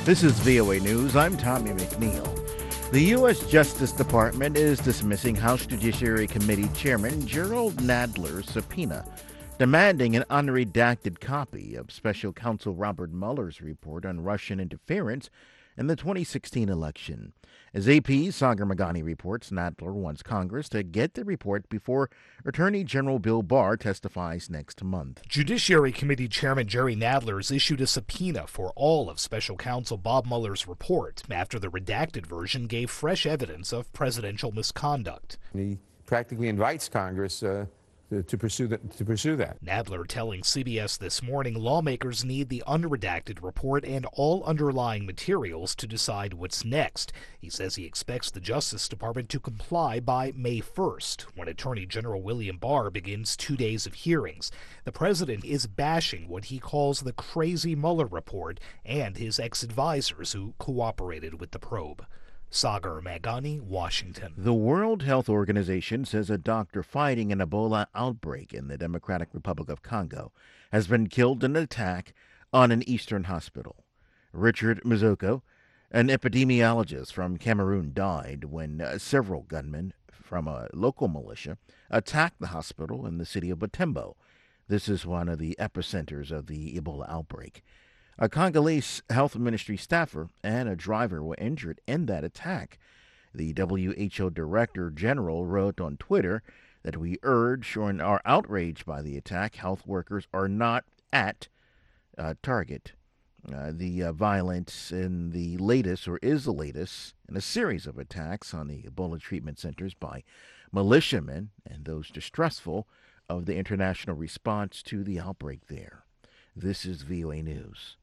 This is VOA News. I'm Tommy McNeil. The U.S. Justice Department is dismissing House Judiciary Committee Chairman Gerald Nadler's subpoena, demanding an unredacted copy of Special Counsel Robert Mueller's report on Russian interference in the 2016 election. As AP's Sagar Meghani reports, Nadler wants Congress to get the report before Attorney General Bill Barr testifies next month. Judiciary Committee Chairman Jerry Nadler has issued a subpoena for all of Special Counsel Bob Mueller's report after the redacted version gave fresh evidence of presidential misconduct. He practically invites Congress to pursue that. Nadler telling CBS This Morning lawmakers need the unredacted report and all underlying materials to decide what's next. He says he expects the Justice Department to comply by May 1st, when Attorney General William Barr begins 2 days of hearings. The president is bashing what he calls the crazy Mueller report and his ex-advisors who cooperated with the probe. Sagar Meghani, Washington. The World Health Organization says a doctor fighting an Ebola outbreak in the Democratic Republic of Congo has been killed in an attack on an eastern hospital. Richard Muzoko, an epidemiologist from Cameroon, died when several gunmen from a local militia attacked the hospital in the city of Butembo. This is one of the epicenters of the Ebola outbreak. A Congolese health ministry staffer and a driver were injured in that attack. The WHO Director General wrote on Twitter that we urge or are outraged by the attack. Health workers are not at target. The violence in the latest, or is the latest, in a series of attacks on the Ebola treatment centers by militiamen and those distrustful of the international response to the outbreak there. This is VOA News.